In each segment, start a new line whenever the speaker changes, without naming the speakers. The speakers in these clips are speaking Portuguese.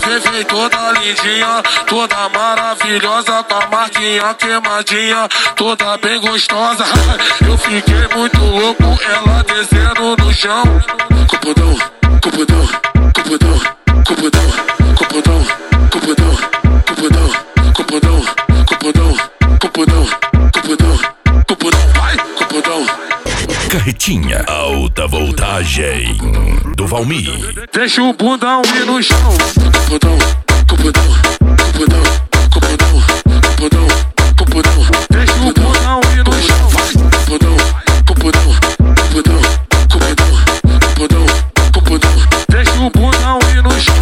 vem toda lindinha, toda maravilhosa, com a marquinha queimadinha, toda bem gostosa. Eu fiquei muito louco, ela descendo no chão. Cupudão, cupudão, cupudão, cupudão, cupudão, cupudão, cupudão, cupudão, cupudão, cupudão, cupudão, cupudão, vai, cupudão.
Carretinha alta voltagem do Valmir.
Deixa o bundão ir no chão. Cupudão, cupudão, cupudão, cupudão, cupudão, cupudão. Deixa o bundão ir no chão. Cupudão, cupudão, cupudão, cupudão, cupudão, cupudão. Deixa o bundão ir no chão.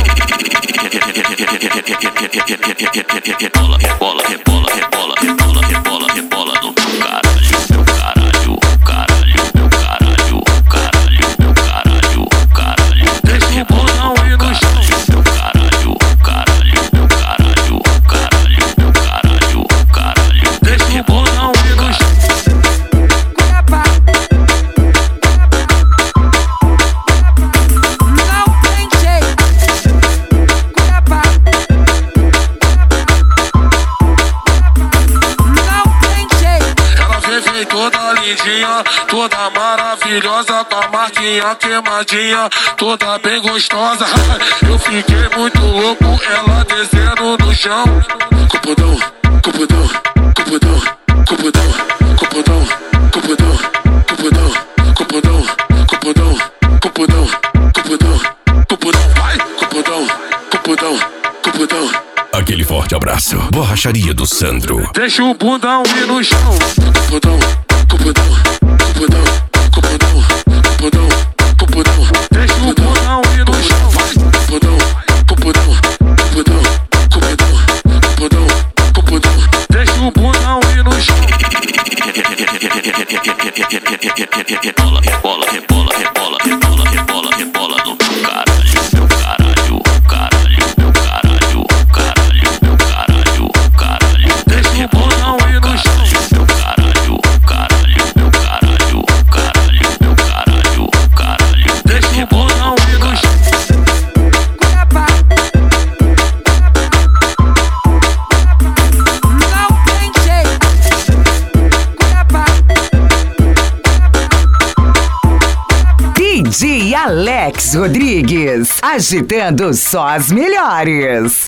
Rebola, rebola, rebola, rebola, rebola, rebola, rebola no teu caralho, meu caralho, caralho, meu caralho, caralho, meu caralho, caralho.
Deixa o bundão ir no chão.
Meu caralho, caralho, meu caralho, caralho, meu caralho, caralho.
Deixa o bundão ir no chão. Toda lindinha, toda maravilhosa, com a marquinha queimadinha, toda bem gostosa. Eu fiquei muito louco, ela descendo no chão. Cupudão, cupudão, cupudão, cupudão, cupudão, cupudão, cupudão, cupudão, cupudão, cupudão, cupudão, cupudão, vai, cupudão, cupudão, cupudão.
Aquele forte abraço. Borracharia do Sandro.
Deixa o bundão ir no chão. Cupudão, cupudão, cupudão, cupudão, cupudão, cupudão. Deixa o bundão ir no chão. Cupudão, cupudão, cupudão, cupudão, cupudão, cupudão. Deixa o bundão ir no chão.
Rebola, rebola, rebola, rebola, rebola, rebola, rebola no teu caralho, meu caralho, caralho, meu caralho, caralho, meu caralho, caralho.
Deixa o bundão ir no chão.
Meu caralho, caralho, meu caralho, caralho, meu caralho, caralho.
Deixa o bundão ir no chão.
DJ Alex Rodrigues, agitando só as melhores.